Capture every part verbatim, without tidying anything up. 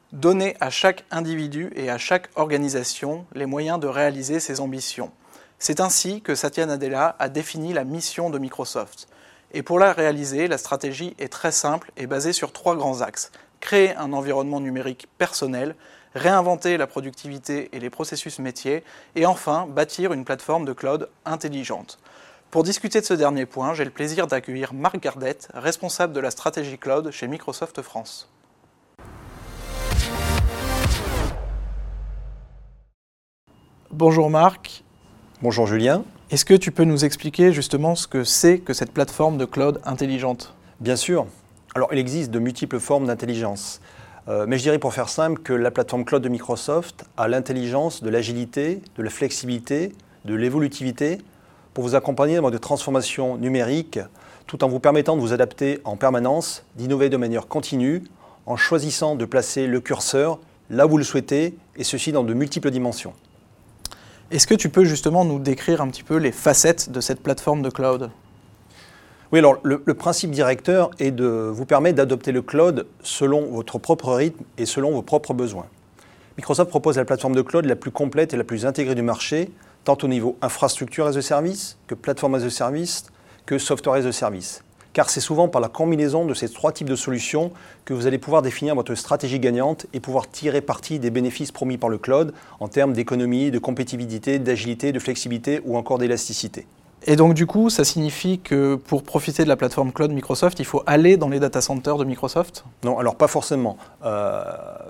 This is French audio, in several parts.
Donner à chaque individu et à chaque organisation les moyens de réaliser ses ambitions. C'est ainsi que Satya Nadella a défini la mission de Microsoft. Et pour la réaliser, la stratégie est très simple et basée sur trois grands axes. Créer un environnement numérique personnel, réinventer la productivité et les processus métiers, et enfin bâtir une plateforme de cloud intelligente. Pour discuter de ce dernier point, j'ai le plaisir d'accueillir Marc Gardette, responsable de la stratégie cloud chez Microsoft France. Bonjour Marc. Bonjour Julien. Est-ce que tu peux nous expliquer justement ce que c'est que cette plateforme de cloud intelligente ? Bien sûr. Alors, il existe de multiples formes d'intelligence. Euh, mais je dirais pour faire simple que la plateforme cloud de Microsoft a l'intelligence de l'agilité, de la flexibilité, de l'évolutivité pour vous accompagner dans votre transformation numérique tout en vous permettant de vous adapter en permanence, d'innover de manière continue en choisissant de placer le curseur là où vous le souhaitez et ceci dans de multiples dimensions. Est-ce que tu peux justement nous décrire un petit peu les facettes de cette plateforme de cloud ? Oui, alors le, le principe directeur est de vous permettre d'adopter le cloud selon votre propre rythme et selon vos propres besoins. Microsoft propose la plateforme de cloud la plus complète et la plus intégrée du marché, tant au niveau infrastructure as a service, que plateforme as a service, que software as a service. Car c'est souvent par la combinaison de ces trois types de solutions que vous allez pouvoir définir votre stratégie gagnante et pouvoir tirer parti des bénéfices promis par le cloud en termes d'économie, de compétitivité, d'agilité, de flexibilité ou encore d'élasticité. Et donc du coup, ça signifie que pour profiter de la plateforme cloud Microsoft, il faut aller dans les data centers de Microsoft ? Non, alors pas forcément. Euh,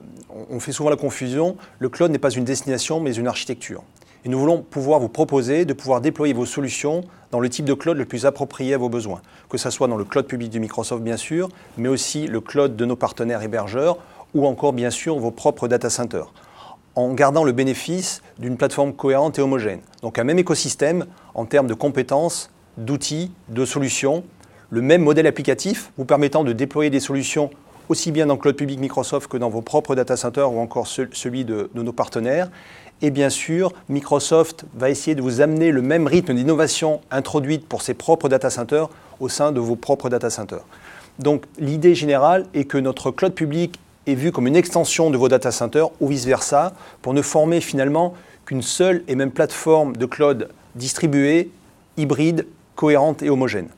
on fait souvent la confusion. Le cloud n'est pas une destination, mais une architecture. Et nous voulons pouvoir vous proposer de pouvoir déployer vos solutions dans le type de cloud le plus approprié à vos besoins. Que ce soit dans le cloud public de Microsoft, bien sûr, mais aussi le cloud de nos partenaires hébergeurs ou encore, bien sûr, vos propres data centers, en gardant le bénéfice d'une plateforme cohérente et homogène. Donc un même écosystème en termes de compétences, d'outils, de solutions, le même modèle applicatif vous permettant de déployer des solutions aussi bien dans le cloud public Microsoft que dans vos propres data centers ou encore celui de, de nos partenaires. Et bien sûr, Microsoft va essayer de vous amener le même rythme d'innovation introduite pour ses propres data centers au sein de vos propres data centers. Donc l'idée générale est que notre cloud public est vu comme une extension de vos data centers ou vice-versa pour ne former finalement qu'une seule et même plateforme de cloud distribuée, hybride, cohérente et homogène.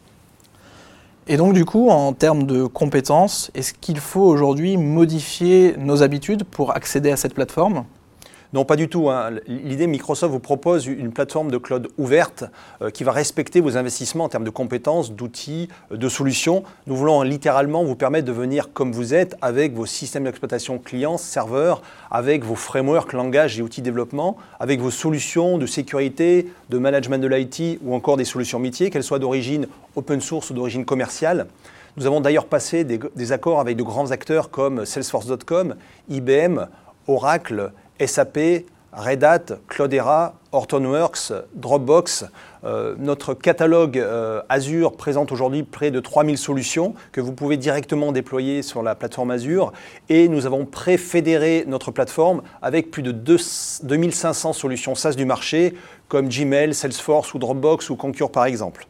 Et donc du coup, en termes de compétences, est-ce qu'il faut aujourd'hui modifier nos habitudes pour accéder à cette plateforme ? Non, pas du tout. Hein. L'idée, Microsoft vous propose une plateforme de cloud ouverte euh, qui va respecter vos investissements en termes de compétences, d'outils, de solutions. Nous voulons littéralement vous permettre de venir comme vous êtes avec vos systèmes d'exploitation clients, serveurs, avec vos frameworks, langages et outils de développement, avec vos solutions de sécurité, de management de l'I T ou encore des solutions métiers, qu'elles soient d'origine open source ou d'origine commerciale. Nous avons d'ailleurs passé des, des accords avec de grands acteurs comme Salesforce point com, I B M, Oracle, S A P, Red Hat, Cloudera, Hortonworks, Dropbox. Euh, notre catalogue euh, Azure présente aujourd'hui près de trois mille solutions que vous pouvez directement déployer sur la plateforme Azure. Et nous avons pré-fédéré notre plateforme avec plus de deux mille cinq cents solutions SaaS du marché comme Gmail, Salesforce ou Dropbox ou Concur par exemple.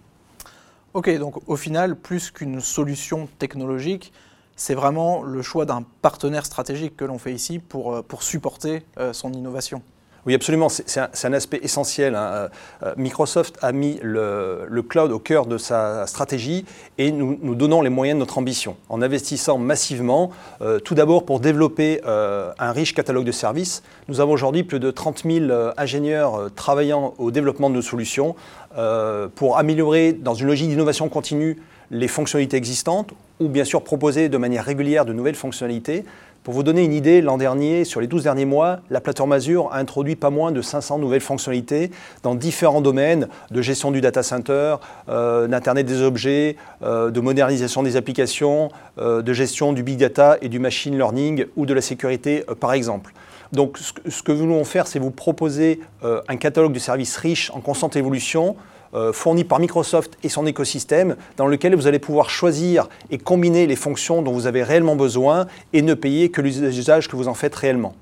Ok, donc au final, plus qu'une solution technologique, c'est vraiment le choix d'un partenaire stratégique que l'on fait ici pour, pour supporter euh, son innovation. Oui, absolument. C'est, c'est, un, c'est un aspect essentiel. Hein. Euh, Microsoft a mis le, le cloud au cœur de sa stratégie et nous, nous donnons les moyens de notre ambition en investissant massivement, euh, tout d'abord pour développer euh, un riche catalogue de services. Nous avons aujourd'hui plus de trente mille euh, ingénieurs euh, travaillant au développement de nos solutions euh, pour améliorer dans une logique d'innovation continue les fonctionnalités existantes ou bien sûr proposer de manière régulière de nouvelles fonctionnalités. Pour vous donner une idée, l'an dernier, sur les douze derniers mois, la plateforme Azure a introduit pas moins de cinq cents nouvelles fonctionnalités dans différents domaines de gestion du data center, euh, d'Internet des objets, euh, de modernisation des applications, euh, de gestion du big data et du machine learning ou de la sécurité euh, par exemple. Donc ce que, ce que nous voulons faire, c'est vous proposer euh, un catalogue de services riche en constante évolution, Euh, fourni par Microsoft et son écosystème, dans lequel vous allez pouvoir choisir et combiner les fonctions dont vous avez réellement besoin et ne payer que l'usage que vous en faites réellement.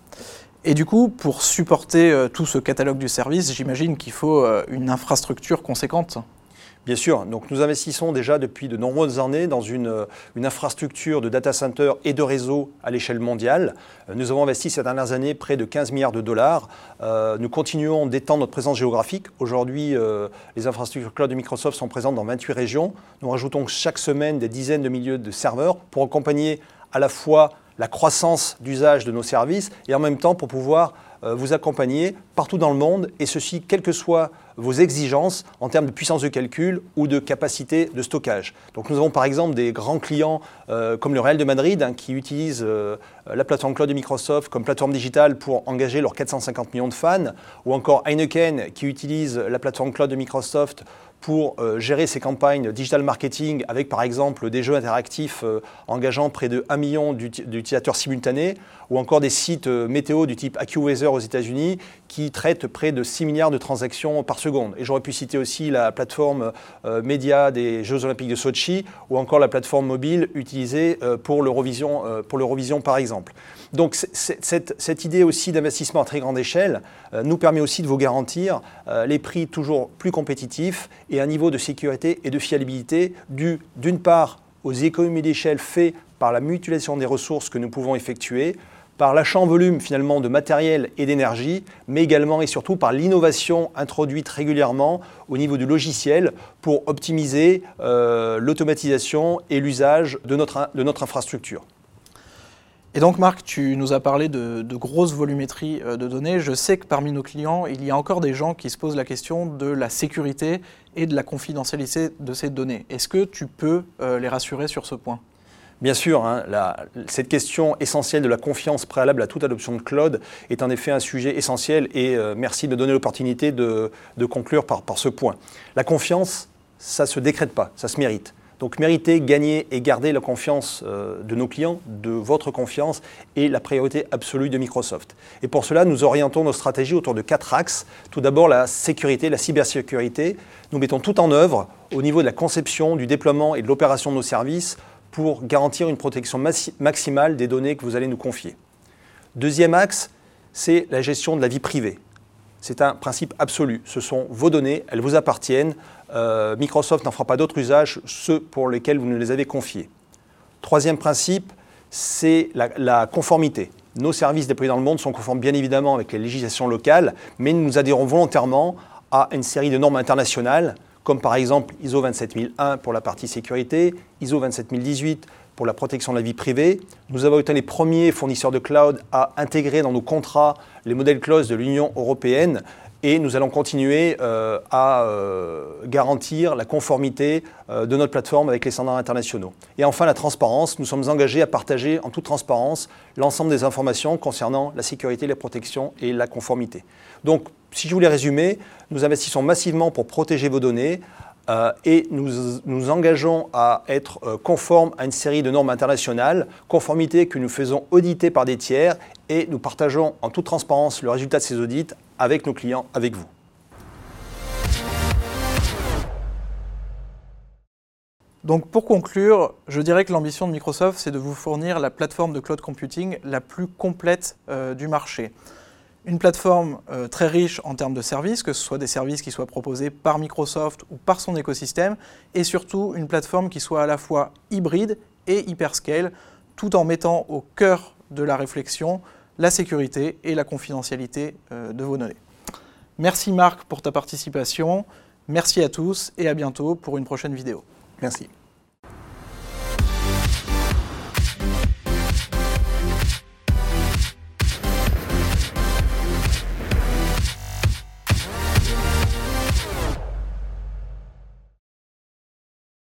Et du coup, pour supporter euh, tout ce catalogue du service, j'imagine qu'il faut euh, une infrastructure conséquente. Bien sûr, donc nous investissons déjà depuis de nombreuses années dans une, une infrastructure de data center et de réseau à l'échelle mondiale. Nous avons investi ces dernières années près de quinze milliards de dollars. Euh, nous continuons d'étendre notre présence géographique. Aujourd'hui, euh, les infrastructures cloud de Microsoft sont présentes dans vingt-huit régions. Nous rajoutons chaque semaine des dizaines de milliers de serveurs pour accompagner à la fois la croissance d'usage de nos services et en même temps pour pouvoir euh, vous accompagner partout dans le monde, et ceci quelles que soient vos exigences en termes de puissance de calcul ou de capacité de stockage. Donc nous avons par exemple des grands clients euh, comme le Real de Madrid hein, qui utilisent euh, la plateforme cloud de Microsoft comme plateforme digitale pour engager leurs quatre cent cinquante millions de fans, ou encore Heineken qui utilise la plateforme cloud de Microsoft pour euh, gérer ses campagnes digital marketing avec par exemple des jeux interactifs euh, engageant près de un million d'utilisateurs simultanés, ou encore des sites euh, météo du type AccuWeather aux États-Unis qui traitent près de six milliards de transactions par seconde. Et j'aurais pu citer aussi la plateforme euh, média des Jeux Olympiques de Sochi, ou encore la plateforme mobile utilisée euh, pour l'Eurovision euh, pour l'Eurovision par exemple. Donc cette, cette idée aussi d'investissement à très grande échelle euh, nous permet aussi de vous garantir euh, les prix toujours plus compétitifs et un niveau de sécurité et de fiabilité dû d'une part aux économies d'échelle faites par la mutualisation des ressources que nous pouvons effectuer, par l'achat en volume finalement de matériel et d'énergie, mais également et surtout par l'innovation introduite régulièrement au niveau du logiciel pour optimiser euh, l'automatisation et l'usage de notre, de notre infrastructure. Et donc Marc, tu nous as parlé de, de grosses volumétries de données. Je sais que parmi nos clients, il y a encore des gens qui se posent la question de la sécurité et de la confidentialité de ces données. Est-ce que tu peux euh, les rassurer sur ce point ? Bien sûr, hein, la, cette question essentielle de la confiance préalable à toute adoption de cloud est en effet un sujet essentiel, et euh, merci de me donner l'opportunité de, de conclure par, par ce point. La confiance, ça ne se décrète pas, ça se mérite. Donc mériter, gagner et garder la confiance euh, de nos clients, de votre confiance, est la priorité absolue de Microsoft. Et pour cela, nous orientons nos stratégies autour de quatre axes. Tout d'abord, la sécurité, la cybersécurité. Nous mettons tout en œuvre au niveau de la conception, du déploiement et de l'opération de nos services pour garantir une protection maximale des données que vous allez nous confier. Deuxième axe, c'est la gestion de la vie privée. C'est un principe absolu. Ce sont vos données, elles vous appartiennent. Euh, Microsoft n'en fera pas d'autre usage, ceux pour lesquels vous nous les avez confiés. Troisième principe, c'est la, la conformité. Nos services déployés dans le monde sont conformes bien évidemment avec les législations locales, mais nous adhérons volontairement à une série de normes internationales, comme par exemple I S O vingt-sept mille un pour la partie sécurité, I S O vingt-sept mille dix-huit pour la protection de la vie privée. Nous avons été les premiers fournisseurs de cloud à intégrer dans nos contrats les modèles clauses de l'Union européenne, et nous allons continuer euh, à euh, garantir la conformité euh, de notre plateforme avec les standards internationaux. Et enfin, la transparence. Nous sommes engagés à partager en toute transparence l'ensemble des informations concernant la sécurité, la protection et la conformité. Donc, si je voulais résumer, nous investissons massivement pour protéger vos données euh, et nous nous engageons à être euh, conformes à une série de normes internationales, conformité que nous faisons auditer par des tiers, et nous partageons en toute transparence le résultat de ces audits avec nos clients, avec vous. Donc pour conclure, je dirais que l'ambition de Microsoft, c'est de vous fournir la plateforme de cloud computing la plus complète euh, du marché. Une plateforme euh, très riche en termes de services, que ce soit des services qui soient proposés par Microsoft ou par son écosystème, et surtout une plateforme qui soit à la fois hybride et hyperscale, tout en mettant au cœur de la réflexion la sécurité et la confidentialité euh, de vos données. Merci Marc pour ta participation, merci à tous et à bientôt pour une prochaine vidéo. Merci.